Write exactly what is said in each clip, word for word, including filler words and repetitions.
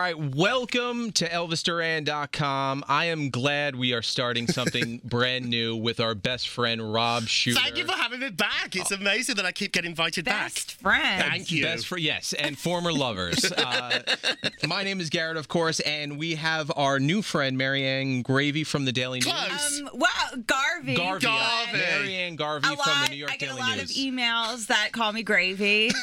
right, welcome to Elvis Duran dot com. I am glad we are starting something brand new with our best friend, Rob Shooter. Thank you for having me back. It's amazing that I keep getting invited back. Best friend. Thank you. Best friend, yes, and former lovers. Uh, my name is Garrett, of course, and we have our new friend, Marianne Gravy from the Daily News. Close. Um, wow, Garvey. Garvey. Garvey. Marianne Garvey A lot, from the New York I get Daily a lot News. of emails that call me Gravy.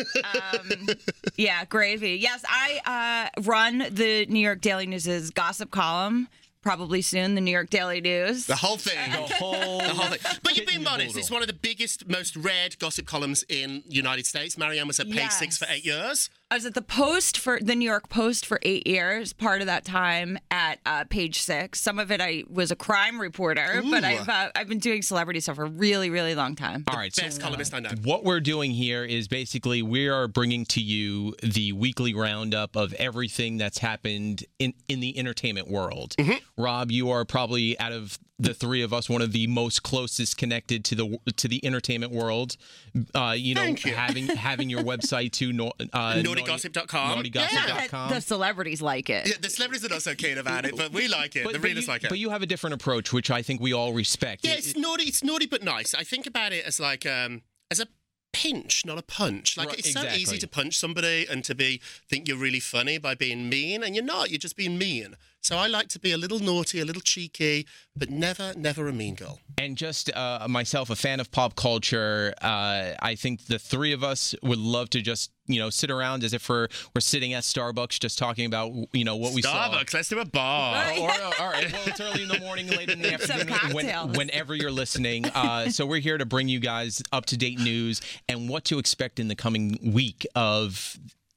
um, yeah, Gravy. Yes, I uh, run the New York Daily News's gossip column. Probably soon, the New York Daily News. The whole thing. The whole, The whole thing. But you're kit and being honest, caboodle. it's one of the biggest, most read gossip columns in the United States. Marianne was at page Yes. six for eight years. I was at the Post for the New York Post for eight years. Part of that time at uh, Page Six. Some of it I was a crime reporter, but Ooh. I've uh, I've been doing celebrity stuff for a really, really long time. All right, so Best columnist I know. what we're doing here is basically we are bringing to you the weekly roundup of everything that's happened in, in the entertainment world. Mm-hmm. Rob, you are probably out of the three of us one of the most closest connected to the to the entertainment world. Uh, you know, Thank you. having having your website too, no, uh, naughty gossip dot com. naughty gossip dot Yeah, com. the celebrities like it. Yeah, the celebrities are not so keen about it, but we like it. But, the but readers you, like it. but you have a different approach, which I think we all respect. Yeah, It- it's naughty. It's naughty, but nice. I think about it as like um, as a pinch, not a punch. Like Right, it's so exactly. easy to punch somebody and to be think you're really funny by being mean, and you're not. You're just being mean. So I like to be a little naughty, a little cheeky, but never, never a mean girl. And just uh, myself, a fan of pop culture, uh, I think the three of us would love to just, you know, sit around as if we're we're sitting at Starbucks just talking about, you know, what we saw. Starbucks, let's do a bar. Right. Or, or- all right, well, it's early in the morning, late in the Some afternoon, when, cocktails. whenever you're listening. Uh, so we're here to bring you guys up-to-date news and what to expect in the coming week of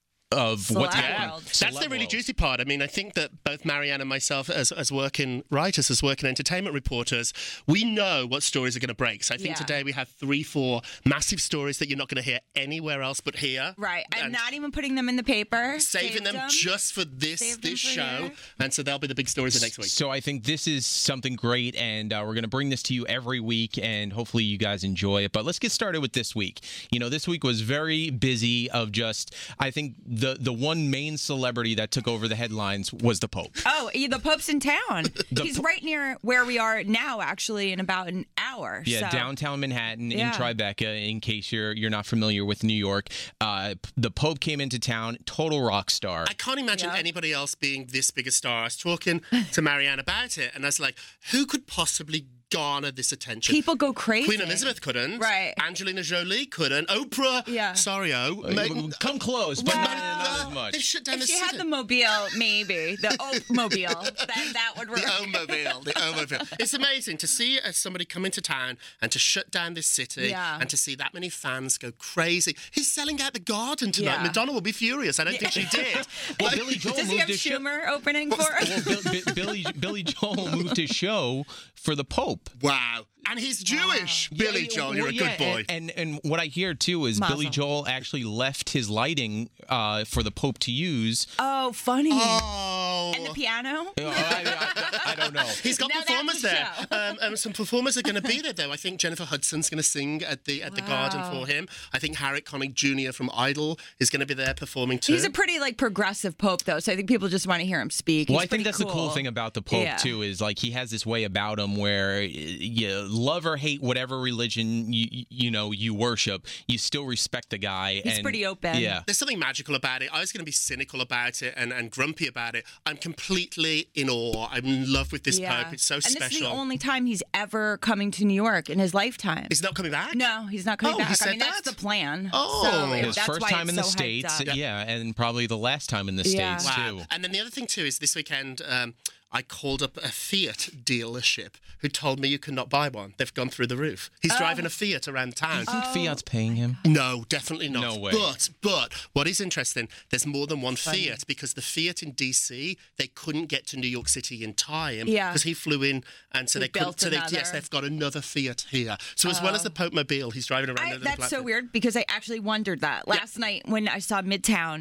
of what's Celeb happening. world. That's the Celeb really world. juicy part. I mean, I think that both Marianne and myself, as as working writers, as working entertainment reporters, we know what stories are going to break. So I think Yeah. today we have three, four massive stories that you're not going to hear anywhere else but here. Right. I'm And not even putting them in the paper. saving Saved them, just for this Saved them this for show, here. and so they'll be the big stories of next week. So I think this is something great, and uh, we're going to bring this to you every week, and hopefully you guys enjoy it. But let's get started with this week. You know, this week was very busy of just, I think the the one main celebrity that took over the headlines was the Pope. Oh, yeah, the Pope's in town. He's Po- right near where we are now, actually, in about an hour. Yeah, so. downtown Manhattan in Yeah. Tribeca. In case you're you're not familiar with New York, uh, the Pope came into town, total rock star. I can't imagine Yeah. anybody else being this big a star. I was talking to Marianne about it, and I was like, who could possibly garner this attention? People go crazy. Queen Elizabeth couldn't. Right. Angelina Jolie couldn't. Oprah. Yeah. Sorry, oh. Meg- Come close, but Well, not, not as much. They shut down If the she city. had the mobile, maybe. The Oak-mobile. Then that would work. The O-mobile, the O-mobile. It's amazing to see uh, somebody come into town and to shut down this city Yeah. and to see that many fans go crazy. He's selling out the garden tonight. Yeah. Madonna will be furious. I don't think she did. Well, Like- Billy Joel Does he moved have his show. Schumer opening for us? Well, Bill, Bi- Billy Billy Joel moved his show for the Pope. Wow. And he's Jewish. Billy Yeah, Joel, well, you're a yeah, good boy. And, and and what I hear too is Billy Mazel. Joel actually left his lighting uh, for the Pope to use. Oh, funny. oh. And the piano? Uh, I, I- I don't know. He's got Now that's performers a there. show. Um, um, some performers are going to be there, though. I think Jennifer Hudson's going to sing at the at the Garden Wow. for him. I think Harry Connick Junior from Idol is going to be there performing too. He's a pretty like progressive pope, though, so I think people just want to hear him speak. Well, He's I think pretty that's the cool thing about the Pope Yeah. too is like he has this way about him where y- you love or hate whatever religion you you know you worship, you still respect the guy. He's and, pretty open. Yeah. There's something magical about it. I was going to be cynical about it and, and grumpy about it. I'm completely in awe. I'm in love with this Yeah. Pope. It's so and special. this is the only time he's ever coming to New York in his lifetime. He's not coming back? No, he's not coming Oh, he back. I said mean, that's that? the plan. Oh. so His that's first why time it's in the so hyped States, up. yeah, and probably the last time in the Yeah. States Wow. too. And then the other thing, too, is this weekend um, I called up a Fiat dealership who told me you cannot buy one. They've gone through the roof. He's Oh. driving a Fiat around town. You think Fiat's paying him? No, definitely not. No way. But but what is interesting, there's more than one Fiat because the Fiat in D C they couldn't get to New York City in time Yeah. because he flew in and so They they, couldn't. built So they, another. yes, they've got another Fiat here. So as well as the Pope Mobile, he's driving around. I, under the that's black- so weird because I actually wondered that last night when I saw Midtown.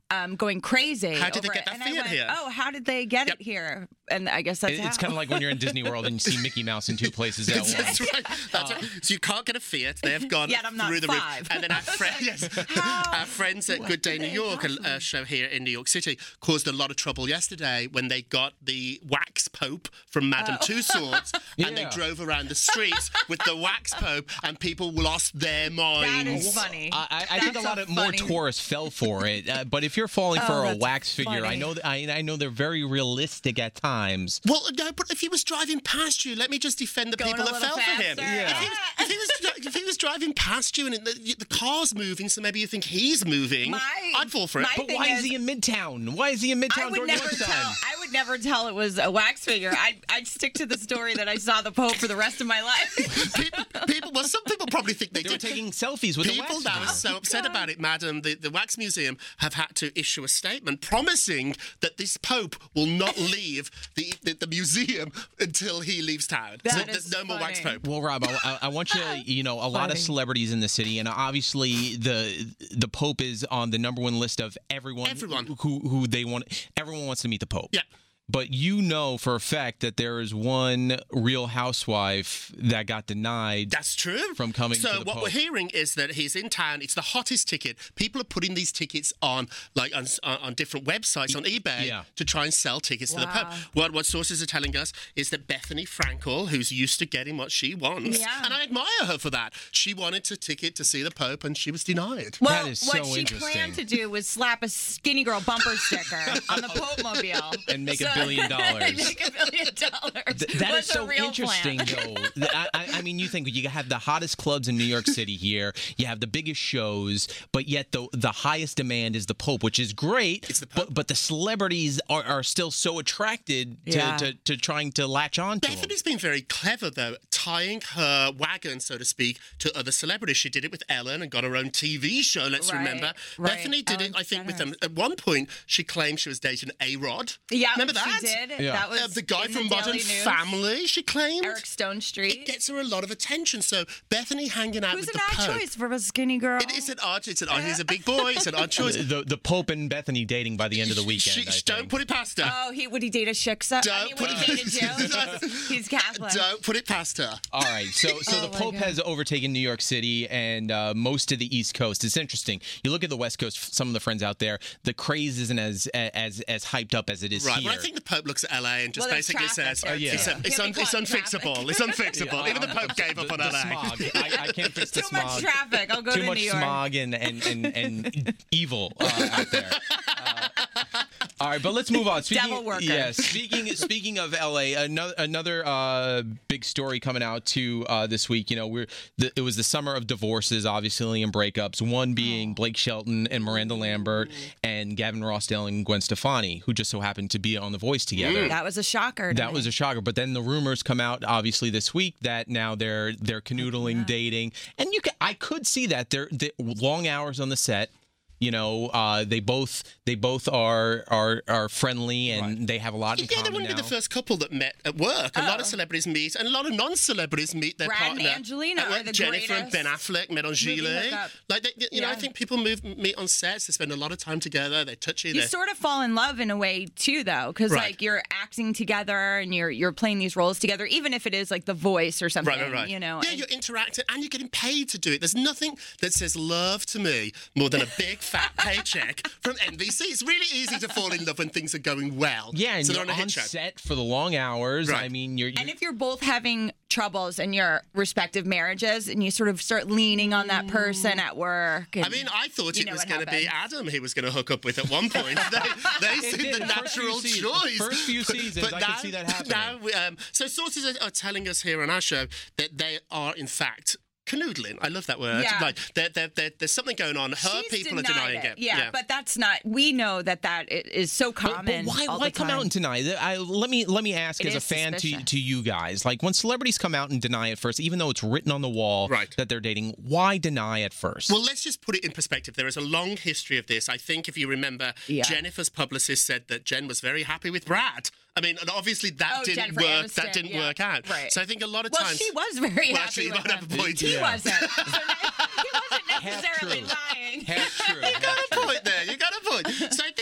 um, going crazy. How did they over get it. that and I Fiat went, here? Oh, how did they get Yep. it here? And I guess that's It- it's how. kind of like when you're in Disney World and you see Mickey Mouse in two places at once. That's right. That's right. So you can't get a Fiat. They've gone Yet I'm not through the five. roof. And then our, friend, yes, our friends at Good Day New York, a, a show here in New York City, caused a lot of trouble yesterday when they got the wax pope from Madame Oh. Tussauds and they Yeah. drove around the streets with the wax pope and people lost their That minds. is funny. I, I I think a That's lot so of more funny. tourists fell for it, uh, but if you're falling for Oh, a that's wax figure, I funny. know that I, I know they're very realistic at times. Well, no, but if he was driving past you, let me just defend the Going people a that little fell for him. faster. Yeah. If, he was, if, he was, dri- if he was driving past you and the, the car's moving, so maybe you think he's moving, My- I'd fall for it. my But thing why is is- he in Midtown? Why is he in I Midtown would during never lunchtime? tell. I would never tell it was a wax figure. I'd, I'd stick to the story that I saw the Pope for the rest of my life. people, people, well, some people probably think they They were did. taking selfies with the People wax that figure. are so upset about it, madam, the, the Wax Museum have had to issue a statement promising that this Pope will not leave the, the, the museum until he leaves town. That so is there's no more Wax funny. Pope. Well, Rob, I, I want you to, you know, a lot of Funny. celebrities in the city, and obviously the the Pope is on the number one list of everyone, Everyone. who who they want. Everyone wants to meet the Pope. Yeah. But you know for a fact that there is one Real Housewife that got denied. That's true. From coming so to the what Pope. we're hearing is that he's in town. It's the hottest ticket. People are putting these tickets on like on, on on different websites on eBay Yeah. to try and sell tickets to the Pope. Wow. What what sources are telling us is that Bethany Frankel, who's used to getting what she wants, Yeah. and I admire her for that. She wanted a ticket to see the Pope and she was denied. Well, is what so she interesting. planned to do was slap a skinny girl bumper sticker on the Pope mobile And make a billion dollars. make a billion dollars. Th- that Was is the so real interesting, plan. though. Th- I, I I mean, you think you have the hottest clubs in New York City here, you have the biggest shows, but yet the the highest demand is the Pope, which is great. It's the Pope. But but the celebrities are, are still so attracted to, Yeah. to, to trying to latch on to him. Bethany's been very clever, though, tying her wagon, so to speak, to other celebrities. She did it with Ellen and got her own T V show, let's Right, remember. right. Bethany did Ellen it, I think, with them. DeGeneres. At one point, she claimed she was dating A-Rod. Yeah, Remember that? she did. Yeah. That was Uh, the guy in from the Modern Daily News. Family, she claimed. Eric Stone It Street. gets her a lot of attention. So Bethany hanging out Who's with an the odd Pope. choice for a skinny girl? It is an odd. It's an odd. He's a big boy. It's an odd choice. The, the Pope and Bethany dating by the end of the weekend. She, I she- think. don't put it past her. Oh, he would he date a shiksa? I Don't mean, would put he it- date a Jew? He's Catholic. Don't put it past her. All right, so so Oh the my Pope God. has overtaken New York City and uh, most of the East Coast. It's interesting. You look at the West Coast. Some of the friends out there, the craze isn't as as as hyped up as it is Right, here. but I think the Pope looks at L A and just Well, there's basically traffic says, there, yeah. it's, too. un- it's, Can't un- be it's caught in unfixable. traffic. It's unfixable. Even the Pope gave up the, on the L A. smog. I, I can't fix the Too smog. much traffic. I'll go Too to much New York. smog and and and, and evil uh, out there. Uh, all right, but let's move on. Speaking, Devil worker. Yeah, speaking speaking of L A, another another uh, big story coming out too uh, this week. You know, we're the, it was the summer of divorces, obviously, and breakups. One being Blake Shelton and Miranda Lambert, and Gavin Rossdale and Gwen Stefani, who just so happened to be on The Voice together. That was a shocker. to That me. was a shocker, but then the rumors come out obviously this week that now they're they're canoodling, dating, and you can I could see that they're, they long hours on the set. You know, uh, they both they both are are are friendly and they have a lot in Yeah, they common wouldn't now. be the first couple that met at work. A lot Oh. of celebrities meet, and a lot of non-celebrities meet their Brad and partner. Angelina at work. are the Jennifer and greatest Ben Affleck met on movie Gillet. hookup. Like, they, you know, I Yeah. think people move meet on sets. They spend a lot of time together. They touch you. You they- sort of fall in love in a way too, though, because Right. like you're acting together and you're you're playing these roles together, even if it is like The Voice or something. Right, right, right. You know. yeah, and- you're interacting and you're getting paid to do it. There's nothing that says love to me more than a big fat paycheck from N B C. It's really easy to fall in love when things are going well. yeah, and so you're they're on a on hit show. set for the long hours. Right. I mean, you're, you're And if you're both having troubles in your respective marriages and you sort of start leaning on that person at work. And, I mean, I thought you it know was what going to be happens. Adam he was going to hook up with at one point. they they It seemed did. the The first few natural seasons- choice. first few seasons, I could see that happening. Now, we, um, so sources are, are telling us here on our show that they are, in fact, canoodling. I love that word. Yeah. Like, they're, they're, they're, there's something going on. Her She's people are denied denying it. Yeah, but that's not. We know that that i- is so But, common. but why, all why the come time. out and deny it? I, let me let me ask It as a is fan to, suspicious. to you guys, like when celebrities come out and deny it first, even though it's written on the wall Right. that they're dating, why deny it first? Well, let's just put it in perspective. There is a long history of this. I think if you remember, Yeah. Jennifer's publicist said that Jen was very happy with Brad. I mean, and obviously that Oh, didn't Jennifer work. Aniston, that didn't yeah. work out. Right. So I think a lot of Well, times. she was very Well, happy actually, you with might have a him. point. He Yeah. wasn't. So he wasn't Half necessarily true. lying. Half true. You got a point there. You got a point. So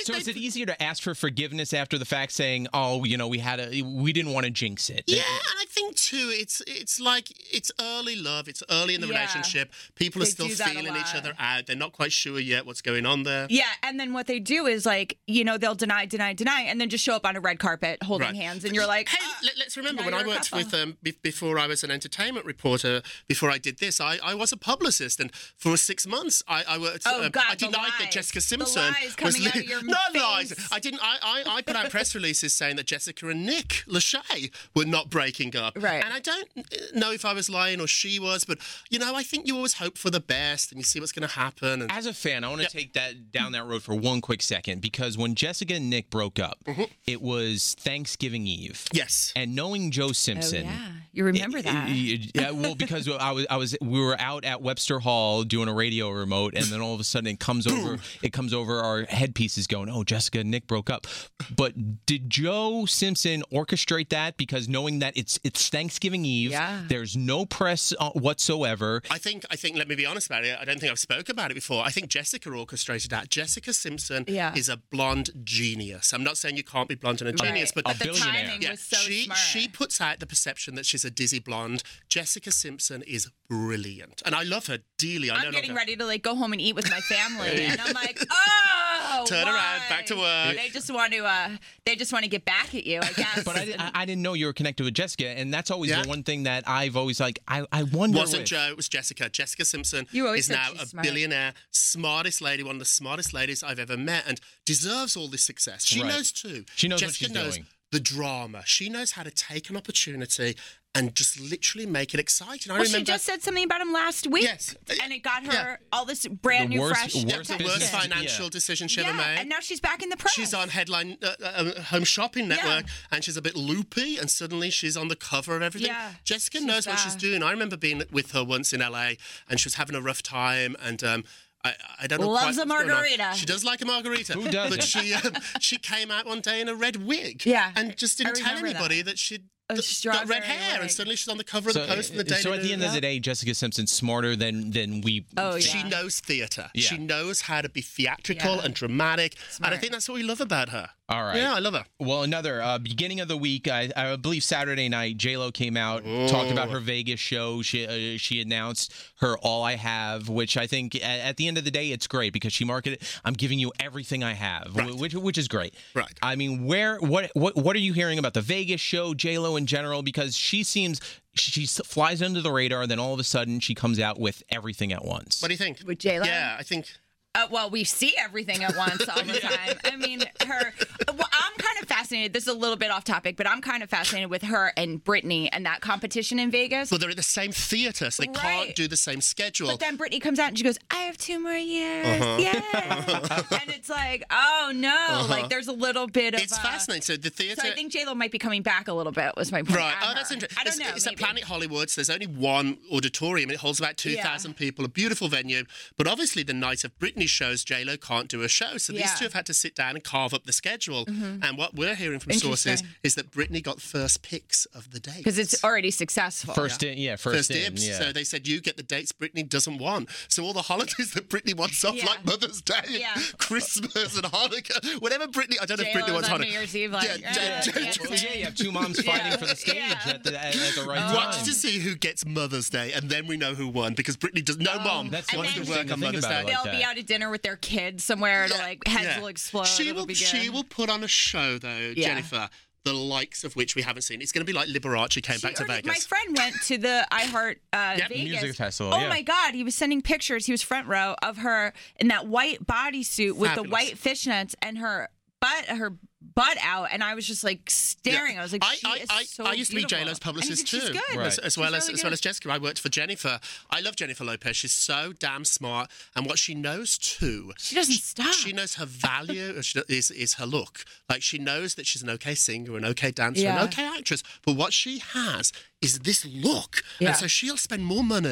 So they, is it easier to ask for forgiveness after the fact, saying, "Oh, you know, we had a, we didn't want to jinx it"? Yeah, and I think too, it's it's like it's early love. It's early in the Yeah. relationship. People are They still do that a feeling each lot. other out. They're not quite sure yet what's going on there. Yeah, and then what they do is like, you know, they'll deny, deny, deny, and then just show up on a red carpet holding Right. hands, and you're like, hey, "Ah, let, let's remember now when I you're a worked couple." with um be- before I was an entertainment reporter. Before I did this, I, I was a publicist, and for six months I, I worked. Oh, um, God, I the denied that lies. Jessica The Simpson lies coming was out of your not face. lies. I didn't. I, I I put out press releases saying that Jessica and Nick Lachey were not breaking up. Right. And I don't know if I was lying or she was, but you know, I think you always hope for the best and you see what's going to happen. And As a fan, I want to take that down that road for one quick second, because when Jessica and Nick broke up, Mm-hmm. it was Thanksgiving Eve. yes. And knowing Joe oh Simpson, yeah, you remember that? yeah, well, because I was, I was, we were out at Webster Hall doing a radio remote, and then all of a sudden it comes over, it comes over our headpieces, going, "Oh, Jessica and Nick broke up." But did Joe Simpson orchestrate that? Because knowing that it's it's Thanksgiving Eve, Yeah. there's no press uh, whatsoever. I think, I think, let me be honest about it. I don't think I've spoke about it before. I think Jessica orchestrated that. Jessica Simpson Yeah. is a blonde genius. I'm not saying you can't be blonde and a genius, Right. but A the billionaire. timing yeah, was so she smart. she puts out the perception that she's a dizzy blonde. Jessica Simpson is brilliant, and I love her dearly. I I'm no getting longer- ready to like go home and eat with my family, and I'm like, oh, Turn around, why? back to work. They just want to, uh, they just want to get back at you, I guess. But I, di- I, I didn't know you were connected with Jessica, and that's always Yeah. the one thing that I've always like. I, I wonder. Wasn't if- Joe, it was Jessica. Jessica Simpson You always is said now she's a smart. billionaire, smartest lady, one of the smartest ladies I've ever met, and deserves all this success. She Right. knows too. She knows what Jessica she's knows doing. the drama. She knows how to take an opportunity and just literally make it exciting. I Well, she remember just said something about him last week. Yes. And it got her Yeah. all this brand The new, worst- fresh worst the attention. worst business- financial yeah. decision she yeah, ever made. and now she's back in the press. She's on Headline uh, uh, Home Shopping Network, Yeah. and she's a bit loopy, and suddenly she's on the cover of everything. Yeah, Jessica she's knows what she's bad. doing. I remember being with her once in L A, and she was having a rough time, and um, I, I don't know. Loves quite a what's going on. margarita. She does like a margarita. Who doesn't? But she um, she came out one day in a red wig. Yeah, and just I didn't tell remember anybody that. that, she'd A d- got red strawberry hair, and wig. suddenly she's on the cover of the Post and the Daily so at the end of News. the day, Jessica Simpson's smarter than than we. Oh, yeah. She knows theatre. Yeah. She knows how to be theatrical Yeah. and dramatic, and I Smart. think that's what we love about her. All right. Yeah, I love her. Well, another uh, beginning of the week, I, I believe Saturday night, J Lo came out, talked about her Vegas show. She uh, she announced her All I Have, which I think at, at the end of the day, it's great because she marketed. I'm giving you everything I have, Right. which which is great. Right. I mean, where what what what are you hearing about the Vegas show, J Lo in general? Because she seems she s- flies under the radar, then all of a sudden she comes out with everything at once. What do you think? With J-Lo? Yeah, I think. Uh, well, we see everything at once all the time. I mean, her. Well, I'm kind of fascinated. This is a little bit off topic, but I'm kind of fascinated with her and Britney and that competition in Vegas. Well, they're at the same theatre, so they Right. can't do the same schedule. But then Britney comes out and she goes, "I have two more years." Uh-huh. Yeah. And it's like, oh no, like there's a little bit of. it's uh, fascinating. So the theatre. So I think J Lo might be coming back a little bit. Was my point. Right. on Oh, her. that's interesting. I don't it's, know. It's maybe. at Planet Hollywood, so there's only one auditorium. It holds about two thousand people, a beautiful venue. But obviously, the night of Britney shows, J-Lo can't do a show. So these Yeah. two have had to sit down and carve up the schedule. And what we're hearing from sources Interesting. is that Britney got first picks of the dates. Because it's already successful. First in, yeah, first, First in, dibs. yeah. So they said you get the dates Britney doesn't want. So all the holidays that Britney wants off, Yeah. like Mother's Day, and Yeah. Christmas and Hanukkah, whatever Britney. I don't know if Britney J-Lo's wants on Hanukkah. New Year's Eve, like, Yeah, uh, J- J- yeah. Well, yeah, you have two moms fighting for the stage Yeah. at, the, at, at the right Watch time. to see who gets Mother's Day, and then we know who won because Britney does. No mom That's wants so to interesting work to on think Mother's about Day. it like They'll be that. out at dinner with their kids somewhere, to Yeah, like heads yeah. will explode. She It'll will. be She good. will put on a show though, Yeah. Jennifer. The likes of which we haven't seen. It's going to be like Liberace came back to She already- Vegas. My friend went to the iHeart uh, Yep. Vegas Music festival, Oh yeah. my God, he was sending pictures. He was front row of her in that white bodysuit with the Fabulous. white fishnets and her butt, her butt out, and I was just like staring. Yeah. I was like, I, she I, is I, so I used to be beautiful. J Lo's publicist and you too, think she's good. Right. as, as well She's as really as well good. as Jessica. I worked for Jennifer. I love Jennifer Lopez. She's so damn smart, and what she knows too. She doesn't stop. She knows her value she- is is her look. Like she knows that she's an okay singer, an okay dancer, Yeah. an okay actress. But what she has is this look, Yeah. and so she'll spend more money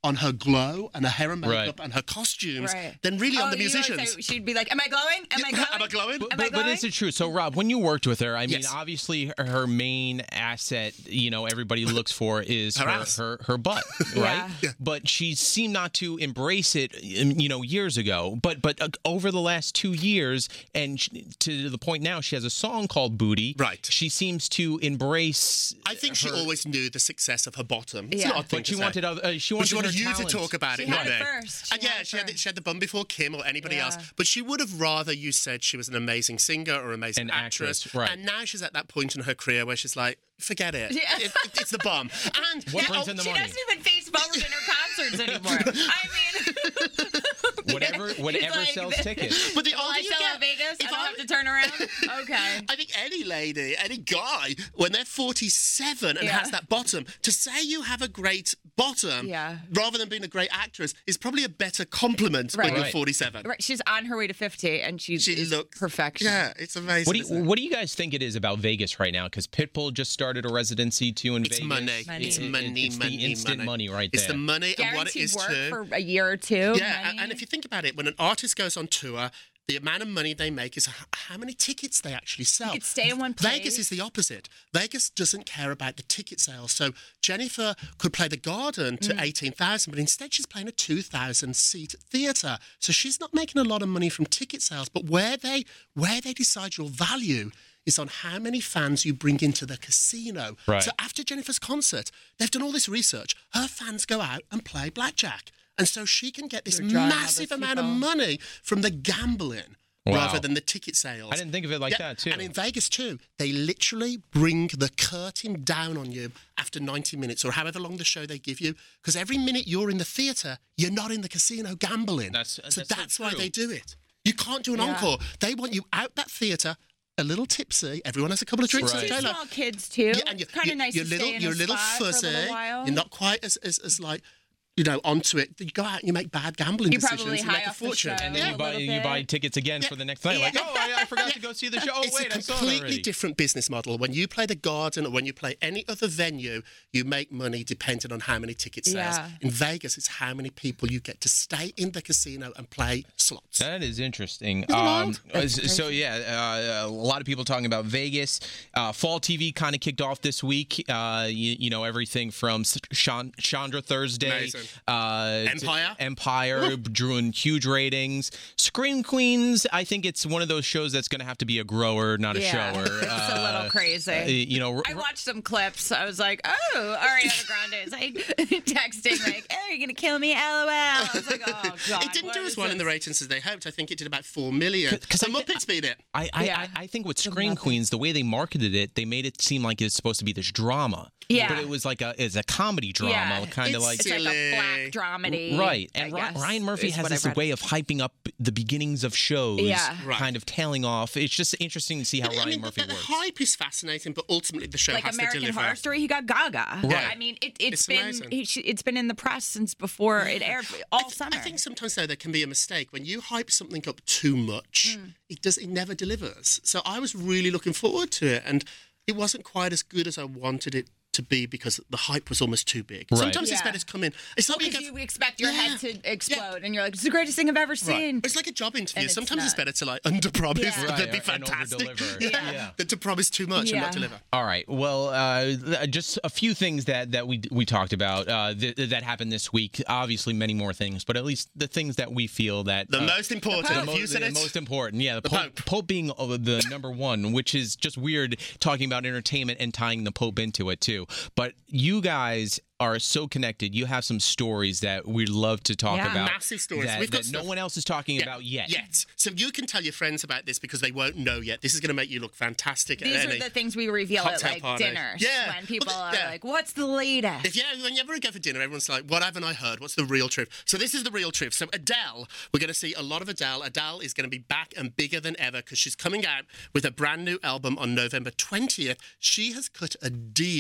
on her glow and her hair and makeup Right. and her costumes Right. than really Oh, on the you always musicians. say- she'd be like, "Am I glowing? Am I glowing? Am I glowing? But, Am I but, but going? is it true? So, Rob, when you worked with her, I mean, Yes. obviously her main asset, you know, everybody looks for is Her her, ass. her, her butt, right? Yeah. But she seemed not to embrace it, um, you know, years ago. But but uh, over the last two years, and sh- to the point now, she has a song called "Booty." Right. She seems to embrace. I think she her- always knew the success of her bottom. It's Yeah. an odd thing But to she say. wanted other. Uh, she wanted, But she wanted her you talent. to talk about She it, had not it me. first. She Uh, yeah, had it she had, the, first. she had the bum before Kim or anybody Yeah. else. But she would have rather you said she was an amazing singer or amazing An actress. actress, right. And now she's at that point in her career where she's like, forget it. Yeah. It- it- it's the bum. And What yeah, brings oh, in the She money? doesn't even face forward in her concerts anymore. I mean, Whatever, whatever like sells the- tickets. But the will older I you sell get, at Vegas? I if don't I- have to turn around. Okay. I think any lady, any guy, when they're forty-seven and Yeah. has that bottom, to say you have a great bottom Yeah. rather than being a great actress is probably a better compliment when Right. you're Right. forty-seven. Right, she's on her way to fifty, and she, She is looks perfection. Yeah, it's amazing. What do you isn't it? What do you guys think it is about Vegas right now? Because Pitbull just started a residency too in It's Vegas. money. Money. It's It- it- money, it's money, the instant money. money right It's there. the money and what it Guaranteed is work too. for a year or two. Yeah, money. and- and if you think about it, when an artist goes on tour, the amount of money they make is h- how many tickets they actually sell. You could stay in one place. Vegas is the opposite. Vegas doesn't care about the ticket sales. So Jennifer could play the Garden to Mm. eighteen thousand, but instead she's playing a two thousand seat theatre. So she's not making a lot of money from ticket sales. But where they where they decide your value is on how many fans you bring into the casino. Right. So after Jennifer's concert, they've done all this research. Her fans go out and play blackjack. And so she can get this You're drawing all massive those amount of people. money from the gambling Wow. rather than the ticket sales. I didn't think of it like Yeah, that too. And in Vegas too, they literally bring the curtain down on you after ninety minutes or however long the show they give you. Because every minute you're in the theatre, you're not in the casino gambling. That's- so that's so that's why true. they do it. You can't do an Yeah. encore. They want you out that theatre, a little tipsy. Everyone has a couple of drinks. Right. like Two J-Lo. small kids too. Yeah, and you, it's kind you, of nice you're to little, stay in you're a a little spot fuzzy. for a little while. You're not quite as, as, as like, you know, onto it. You go out and you make bad gambling You're decisions. probably you high make a off the fortune. show. and then Yeah. you a buy little you bit. buy tickets again Yeah. for the next night. Like, Yeah. oh, I, I forgot to go see the show. Oh, It's wait, a I saw it completely already. different business model. When you play the Garden or when you play any other venue, you make money depending on how many ticket sales. Yeah. In Vegas, it's how many people you get to stay in the casino and play slots. That is interesting. it wild? Um, so yeah, uh, a lot of people talking about Vegas. Uh, fall T V kind of kicked off this week. Uh, you, you know, everything from Chan- Chandra Thursday, Amazing. uh, Empire. Empire drew in huge ratings. Scream Queens. I think it's one of those shows that's going to have to be a grower, not a Yeah. shower. It's a Uh, little crazy. uh, you know, I watched some clips. I was like, oh, Ariana Grande is like texting like, oh, you're gonna kill me, LOL. I was like, oh god. It didn't what do as is well in the this? ratings as they hoped. I think it did about four million. 'Cause The I- Muppets beat it. I, I, Yeah. I, I think with The Scream Muppets. Queens, the way they marketed it, they made it seem like it's supposed to be this drama. Yeah. But it was like a it's a comedy drama, Yeah, kind of it's like It's like a black Silly. dramedy. right. I And Ry- guess, Ryan Murphy is has what I this read. way of hyping up the beginnings of shows, Yeah. Right. kind of tailing off. It's just interesting to see how I Ryan mean, Murphy the, the works. hype is fascinating, but ultimately the show Like has American to deliver. Horror Story, he got Gaga. Right. I mean, it, it's It's been amazing. he, sh- it's been in the press since before it aired all I, th- summer. I think sometimes though there can be a mistake when you hype something up too much. Mm. It does. It never delivers. So I was really looking forward to it, and it wasn't quite as good as I wanted it to be because the hype was almost too big. Right. Sometimes it's Yeah. better to come in. It's like when because you you go, expect your Yeah. head to explode, and you're like, "It's the greatest thing I've ever seen." Right. It's like a job interview. And it's Sometimes it's not. better to like underpromise Yeah. than Right, be and fantastic. overdeliver. Yeah. Yeah. Than to promise too much and not Yeah. deliver. All right. Well, uh, th- just a few things that, that we we talked about uh, th- that happened this week. Obviously, many more things, but at least the things that we feel that The uh, most important. Pope. the, If mo- you said the it. most important, yeah, the, The Pope, Pope. Pope being uh, the number one, which is just weird talking about entertainment and tying the Pope into it too. But you guys are so connected. You have some stories that we'd love to talk Yeah. about. Massive stories. that, We've got that no stuff- one else is talking Yeah, about yet. Yet. So you can tell your friends about this because they won't know yet. This is going to make you look fantastic These at are any. the things we reveal at cocktail like party. dinners. Yeah. When people Well, are yeah. like, "What's the latest?" If yeah, whenever we go for dinner, everyone's like, "What haven't I heard? What's the real truth?" So this is the real truth. So Adele, we're going to see a lot of Adele. Adele is going to be back and bigger than ever because she's coming out with a brand new album on November twentieth. She has cut a deal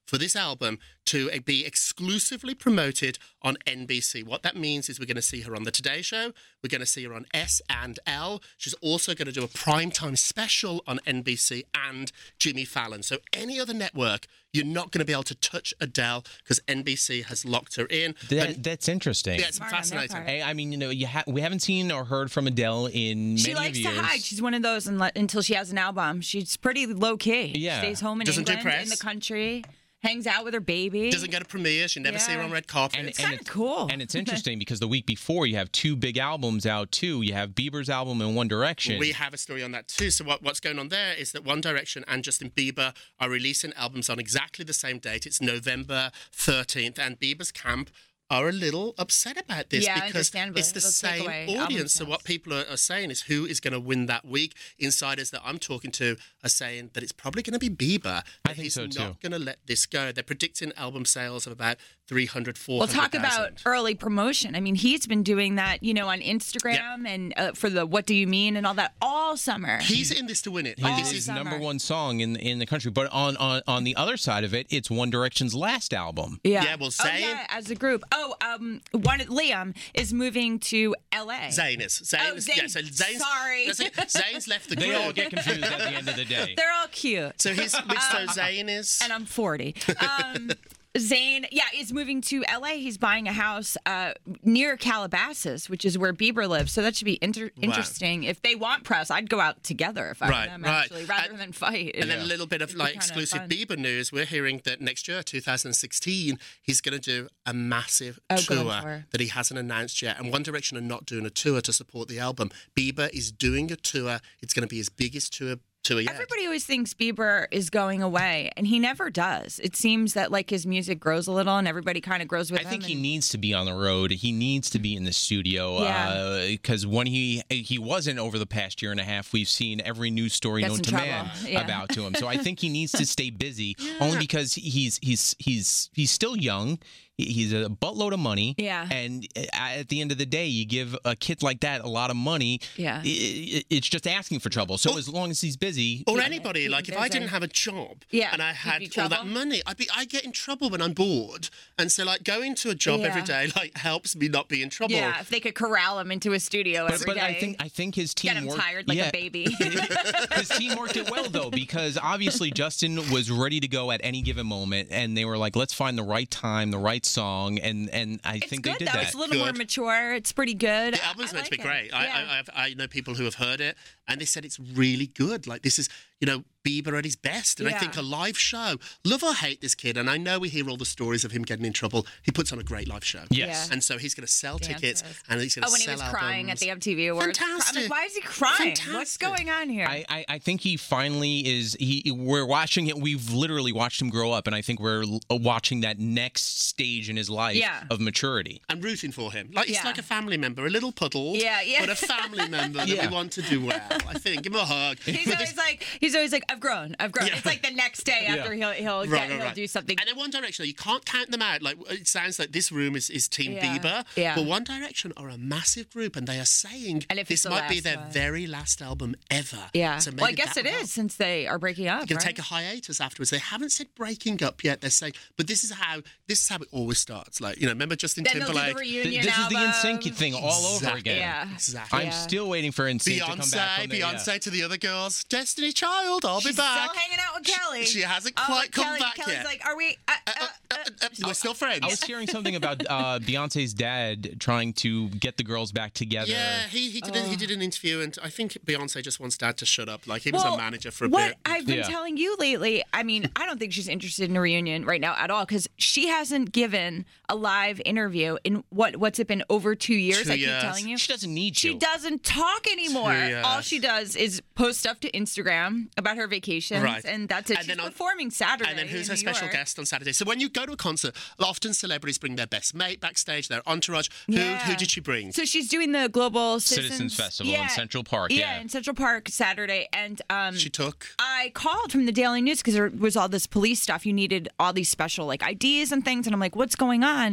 for this album to uh, be exclusively promoted on N B C. What that means is we're going to see her on The Today Show. We're going to see her on S and L. She's also going to do a primetime special on N B C and Jimmy Fallon. So any other network, you're not going to be able to touch Adele because N B C has locked her in. That, And- that's interesting. yeah, it's Smart on their fascinating. part. I, I mean, you know, you ha- we haven't seen or heard from Adele in She many likes of to years. hide. She's one of those unle- until she has an album. She's pretty low key. Yeah. Stays home in Doesn't do England, in press. the country, hangs out with her baby. Doesn't go to premieres. You never see her Yeah. on red carpet. And, It's and kinda cool. And it's interesting because the week before you have two big albums out too. You have Bieber's album and One Direction. We have a story on that too. So what, what's going on there is that One Direction and Justin Bieber are releasing albums on exactly the same date. It's November thirteenth, and Bieber's camp are a little upset about this Yeah, because understandably. it's the It'll take same away album audience. So sales. what people are, are saying is who is going to win that week. Insiders that I'm talking to are saying that it's probably going to be Bieber. I That think he's so, not too. going to let this go. They're predicting album sales of about three hundred, four We'll hundred talk about early promotion. I mean, he's been doing that, you know, on Instagram and uh, for the What Do You Mean and all that all summer. He's in this to win it. He's Like, all this his is summer. number one song in in the country. But on, on on the other side of it, it's One Direction's last album. yeah. Yeah, well, oh, Zayn- yeah, as a group. Oh, um, one Liam is moving to L A. Zayn is. Zayn Oh, is- Zayn. Yeah, so Zayn's, Sorry. that's it. Zayn's left the They group. all get confused at the end of the day. They're all cute. So he's which so Zayn is. And I'm forty. Um, Zayn, yeah, is moving to L A. He's buying a house uh, near Calabasas, which is where Bieber lives. So that should be inter- interesting. If they want press, I'd go out together if I Right, were them, right. actually, rather And- than fight. And then a little bit of It'd be like kinda exclusive fun. Bieber news. We're hearing that next year, two thousand sixteen, he's going to do a massive Oh, go on tour tour. that he hasn't announced yet. And One Direction are not doing a tour to support the album. Bieber is doing a tour. It's going to be his biggest tour tour yet. Everybody always thinks Bieber is going away, and he never does. It seems that like his music grows a little, and everybody kind of grows with I him. think he and- needs to be on the road. He needs to be in the studio Yeah. because when he he wasn't over the past year and a half, we've seen every news story Gets known in to trouble. man Yeah. about to him. So I think he needs to stay busy, only because he's he's he's he's still young. He- He's a buttload of money. Yeah. And at the end of the day, you give a kid like that a lot of money. Yeah. i- i- It's just asking for trouble. So as long as he's busy. Or anybody, keep like if I busy. didn't have a job Yeah, and I you'd had be all that trouble. money, I'd be I get in trouble when I'm bored. And so like going to a job every Yeah. day like helps me not be in trouble. Yeah, if they could corral him into a studio But, every but day. I think I think his team Get him worked- tired like a yeah. baby. His team worked it well though, because obviously Justin was ready to go at any given moment, and they were like, "Let's find the right time, the right song," and and I It's think good they did though. that. It's a little more Good. mature. It's pretty good. The album's I meant to be like great. it. I, Yeah. I, I've, I know people who have heard it, and they said it's really good. Like this is, you know, Bieber at his best. And I Yeah. think a live show. Love or hate this kid, and I know we hear all the stories of him getting in trouble. He puts on a great live show. Yes. Yeah. And so he's going to sell tickets, Dances. and he's going to Oh, when he sell was crying albums. at the M T V Awards. I'm Fantastic. like, why is he crying? What's Fantastic. going on here? I, I, I think he finally is. He we're watching it. We've literally watched him grow up, and I think we're l- watching that next stage in his life Yeah. of maturity. I'm rooting for him. Like he's Yeah. like a family member, a little puddle, Yeah, yeah. but a family member that Yeah. we want to do well. I think. Give him a hug. He's But always this- like, he's always like, I've grown, I've grown. Yeah. It's like the next day after he'll he'll Right, get, right, he'll right. do something. And then One Direction, you can't count them out. Like it sounds like this room is, is Team Yeah, Bieber, yeah. but One Direction are a massive group, and they are saying And if it's this the might be last their one. very last album ever. Yeah. So Well, I maybe guess that it will is since they are breaking up. Going to right? take a hiatus afterwards. They haven't said breaking up yet. They're saying, but this is how this is how it always starts. Like you know, remember Justin Then they'll do Timberlake. the Th- reunion this is the album. NSYNC thing all over Exactly. again. Yeah. Exactly. I'm Yeah. still waiting for NSYNC to come back. Beyonce, From the, yeah. Beyonce to the other girls. Destiny Child, I'll She's be back. still hanging out with Kelly. She hasn't Oh, quite come Kelly, back Kelly's yet. like, are we? Uh, uh, uh, Uh, uh, we're still friends. I was hearing something about uh, Beyonce's dad trying to get the girls back together. Yeah, he he did a, he did an interview, and I think Beyonce just wants Dad to shut up. Like he was Well, a manager for a what bit. I've been Yeah. telling you lately, I mean, I don't think she's interested in a reunion right now at all because she hasn't given a live interview in what what's it been over two years? Two I keep years. telling you. She doesn't need She to. doesn't talk anymore. Two years. All she does is post stuff to Instagram about her vacations, Right. and that's it. And she's then on- performing Saturday. And then who's in her New special York. guest on Saturday? So when you go to a concert, often celebrities bring their best mate backstage, their entourage. Who Yeah. who did she bring? So she's doing the Global Citizens Citizens, Festival in Central Park, yeah. in Central Park Saturday, and um, She took. I called from the Daily News because there was all this police stuff. You needed all these special like I Ds and things, and I'm like, what's going on?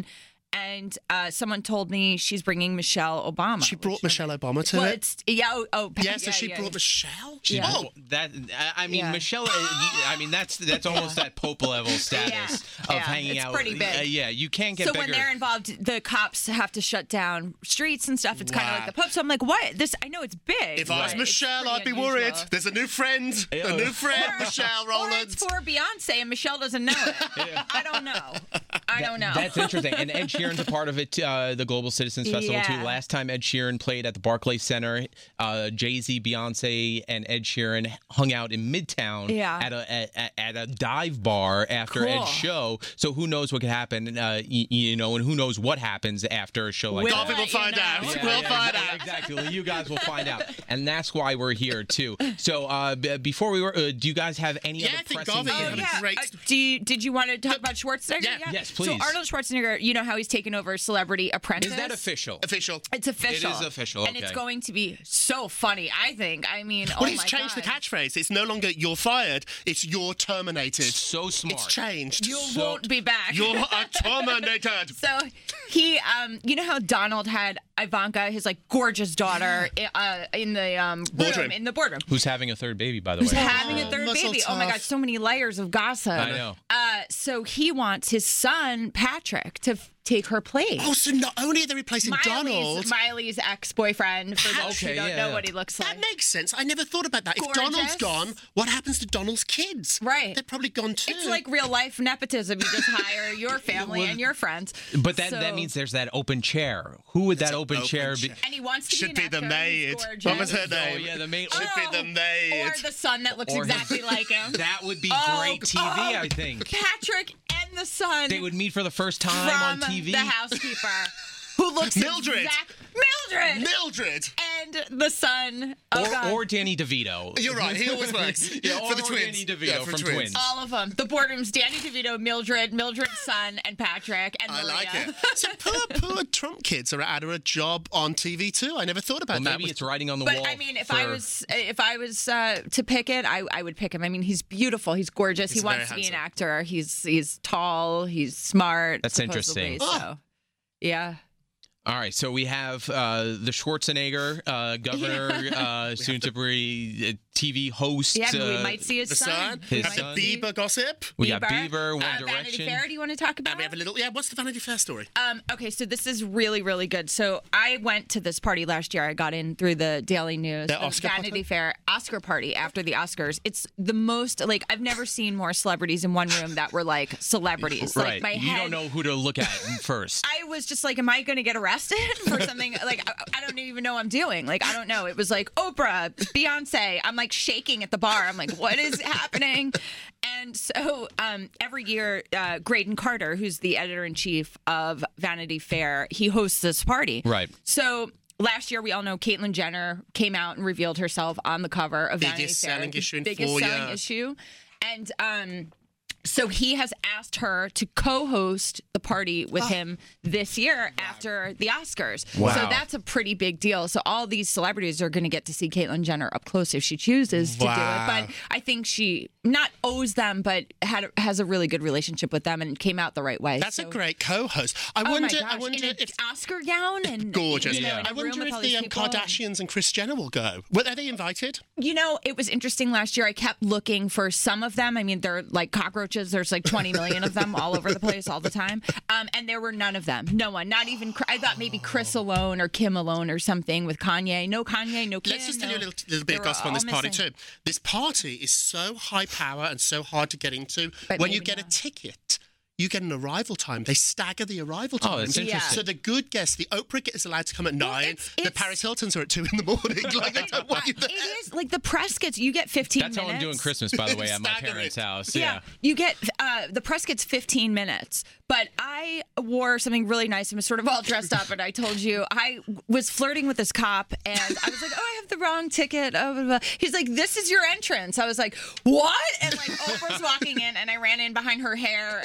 and uh, someone told me she's bringing Michelle Obama. She brought which- Michelle Obama to Well, it. it's yeah. Oh, oh Yeah, so yeah, she yeah, brought yeah. Michelle. She Yeah. oh, that I I mean Yeah. Michelle. uh, you- I mean that's that's almost that Pope level status Yeah. of Yeah, hanging it's out. pretty big. Uh, yeah, you can't get So bigger. when they're involved, the cops have to shut down streets and stuff. It's kind of Wow. like the Pope. So I'm like, what? This I know it's big. If I was but it's Michelle, pretty I'd be unusual. worried. There's a new friend. A new friend, Or- Michelle Or Rowland. it's for Beyonce and Michelle doesn't know it. I don't know. I don't know. That's interesting. And Ed Sheeran's a part of it, uh, the Global Citizens Festival, Yeah. too. Last time Ed Sheeran played at the Barclays Center, uh, Jay-Z, Beyonce, and Ed Sheeran hung out in Midtown Yeah. at, a, at, at a dive bar after Cool. Ed's show. So who knows what could happen, uh, you, you know, and who knows what happens after a show like We'll that. Garvey will let you find know. out. Yeah, We'll yeah, find exactly, out. Exactly. Well, you guys will find out, and that's why we're here too. So, uh, b- before we were, uh, do you guys have any Yeah, other I think pressing? Garvey Oh, had a yeah. great- Uh, do you, did you want to talk about Schwarzenegger? Yeah. Yes, please. So Arnold Schwarzenegger, you know how he's taken over Celebrity Apprentice? Is that official? Official. It's official. It is official, And it's okay. going to be so funny, I think. I mean, Well, oh he's my changed God. the catchphrase. It's no longer "you're fired." It's "you're terminated." So smart. It's changed. You So- won't be back. You're uh, terminated. So he, um, you know how Donald had Ivanka, his like gorgeous daughter, i- uh, in the um, room, Boardroom. in the boardroom. Who's having a third baby, by the way? Having a Oh, third muscle baby. Oh my tough. God, so many layers of gossip. I know. Uh, so he wants his son Patrick to f- take her place. Oh, so not only are they replacing Donald, Miley's, Miley's ex-boyfriend. For those Okay, who don't yeah, know yeah. what he looks like. that makes sense. I never thought about that. If Gorgeous. Donald's gone, what happens to Donald's kids? Right. They're probably gone too. It's like real life nepotism. You just hire your family and your friends. But that, So- that means there's that open chair. Who would that an open, open chair be? chair. And he wants to Should be, be an the actor. maid. He's gorgeous. What was her Oh, name? yeah, the maid. Should be the maid. Or the son that looks Or- exactly like him. That would be Oh, great T V, oh. I think. Patrick and the son They would meet for the first time from on T V. the housekeeper, who looks Mildred. exact- Mildred. Mildred. And the son. Oh God. or, or Danny DeVito. You're right. He always works. Yeah, for or the twins. Danny DeVito Yeah, for from twins. Twins. all of them. The boardrooms: Danny DeVito, Mildred, Mildred's son, and Patrick, and I Maria. like it. So poor, poor Trump kids are out of a job on T V too. I never thought about Well, that. maybe it's writing on the But wall. I mean, if for- I was if I was uh, to pick it, I, I would pick him. I mean, he's beautiful. He's gorgeous. He's he wants very to be an handsome. actor. He's he's tall. He's smart. That's supposedly, interesting. So, yeah. All right, so we have uh, the Schwarzenegger, uh, governor, uh, soon to be uh, T V host. Yeah, we uh, might see his the son. son. His have son. the Bieber gossip. We got Bieber. Bieber, One Uh, Vanity Direction. Fair. Do you want to talk about? And we have a little. Yeah. What's the Vanity Fair story? Um, okay, so this is really, really good. So I went to this party last year. I got in through the Daily News, The the Oscar Vanity party? Fair Oscar party after the Oscars. It's the most like I've never seen more celebrities in one room that were like celebrities. Right. Like my you head, don't know who to look at first. I was just like, am I going to get arrested for something? Like, I, I don't even know what I'm doing. Like, I don't know. It was like Oprah, Beyonce. I'm like shaking at the bar. I'm like, what is happening? And so um, every year, uh, Graydon Carter, who's the editor in chief of Vanity Fair, he hosts this party. Right. So last year, we all know Caitlyn Jenner came out and revealed herself on the cover of Vanity Biggest Fair. selling the issue in biggest four selling years. issue. And um, so he has asked her to co-host the party with him this year after the Oscars. Wow. So that's a pretty big deal. So all these celebrities are going to get to see Caitlyn Jenner up close if she chooses to Wow. do it. But I think she not owes them, but had has a really good relationship with them and came out the right way. That's So- a great co-host. I Oh wonder. my gosh! I wonder in an if. Oscar gown and Gorgeous. You know, Yeah. in a I room wonder with if all the these um, people and- Kardashians and Kris Jenner will go. Were are they invited? You know, it was interesting last year. I kept looking for some of them. I mean, they're like cockroaches. There's like twenty million of them all over the place all the time. Um, and there were none of them. No one. Not even. I thought maybe Chris alone or Kim alone or something with Kanye. No Kanye. No Kim. Let's just tell no, you a little, little bit they of were gossip on this all party missing. too. This party is so high power and so hard to get into. But when you maybe get not. a ticket, you get an arrival time. They stagger the arrival time. Oh, that's Yeah. interesting. So the good guests, the Oprah is allowed to come at nine. it's- the it's- Paris Hiltons are at two in the morning. Like they don't want you there. It is like the press gets. You get fifteen That's minutes. how I'm doing Christmas, by the way, at my Staggering. parents' house. Yeah. Yeah. You get uh, the press gets fifteen minutes, but I wore something really nice and was sort of all dressed up. And I told you I was flirting with this cop, and I was like, "Oh, I have the wrong ticket." Oh, blah, blah. He's like, "This is your entrance." I was like, "What?" And like Oprah's walking in, and I ran in behind her hair and her dress.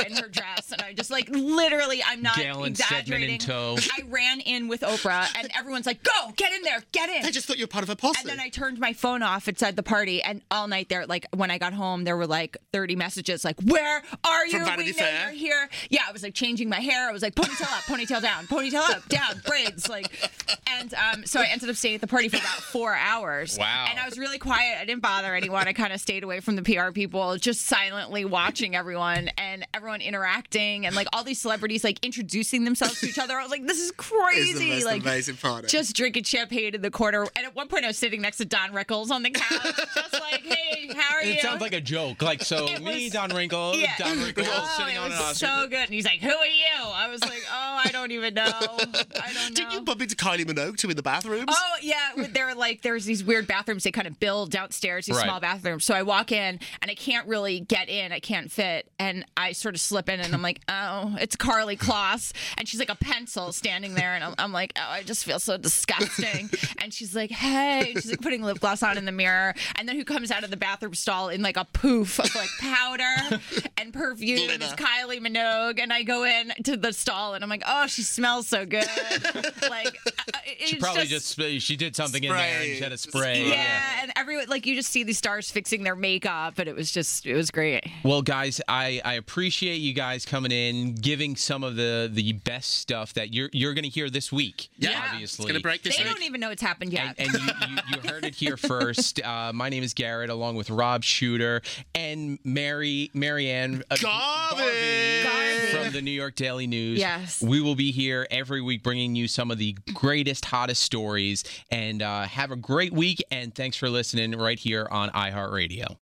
dress, and I just like literally, I'm not Galen exaggerating. Stedman in tow. I ran in with Oprah, and everyone's like, "Go, get in there, get in." I just thought you were part of a posse. And then I turned my phone off inside the party, and all night there, like when I got home, there were like thirty messages, like, "Where are you? From Vanity we know Fair? you're here." Yeah, I was like changing my hair. I was like ponytail up, ponytail down, ponytail up, down, braids, like, and um, so I ended up staying at the party for about four hours. Wow. And I was really quiet. I didn't bother anyone. I kind of stayed away from the P R people, just silently watching everyone and everyone interacting, and like all these celebrities like introducing themselves to each other. I was like, this is crazy. It's the most like amazing party. just drinking champagne in the corner. And at one point, I was sitting next to Don Rickles on the couch, just like, "Hey, how are you?" It sounds like a joke. Like, so It me, was- Don Wrinkle, Yeah. Don Wrinkle Oh, sitting it on an was Oscar. so good. And he's like, "Who are you?" I was like, "Oh, I don't even know. I don't know." Didn't you bump into Kylie Minogue too in the bathrooms? Oh yeah, with- there were like there's these weird bathrooms they kind of build downstairs, these Right. small bathrooms. So I walk in and I can't really get in, I can't fit, and I sort of slip in, and I'm like, "Oh, it's Carly Kloss," and she's like a pencil standing there, and I'm, I'm like, "Oh, I just feel so disgusting." And she's like, "Hey," she's like putting lip gloss on in the mirror, and then who comes out of the bathroom stall in like a poof of like powder and perfume is Glitter. Kylie Minogue, and I go in to the stall, and I'm like, "Oh, she smells so good." Like uh, it's She probably just, she did something in there and Spray. she had a spray. yeah, and everyone like you just see these stars fixing their makeup, and it was just it was great. Well, guys, I, I appreciate you guys coming in, giving some of the, the best stuff that you're you're going to hear this week. Yeah. obviously. It's going to break this They week. don't even know it's happened yet. And, and you, you, you heard it here first. Uh, my name is Garrett, along with Rob Shooter and Mary Marianne uh, Garvey. Garvey. from the New York Daily News. Yes. We will be here every week bringing you some of the greatest, hottest stories. And uh, have a great week. And thanks for listening right here on iHeartRadio.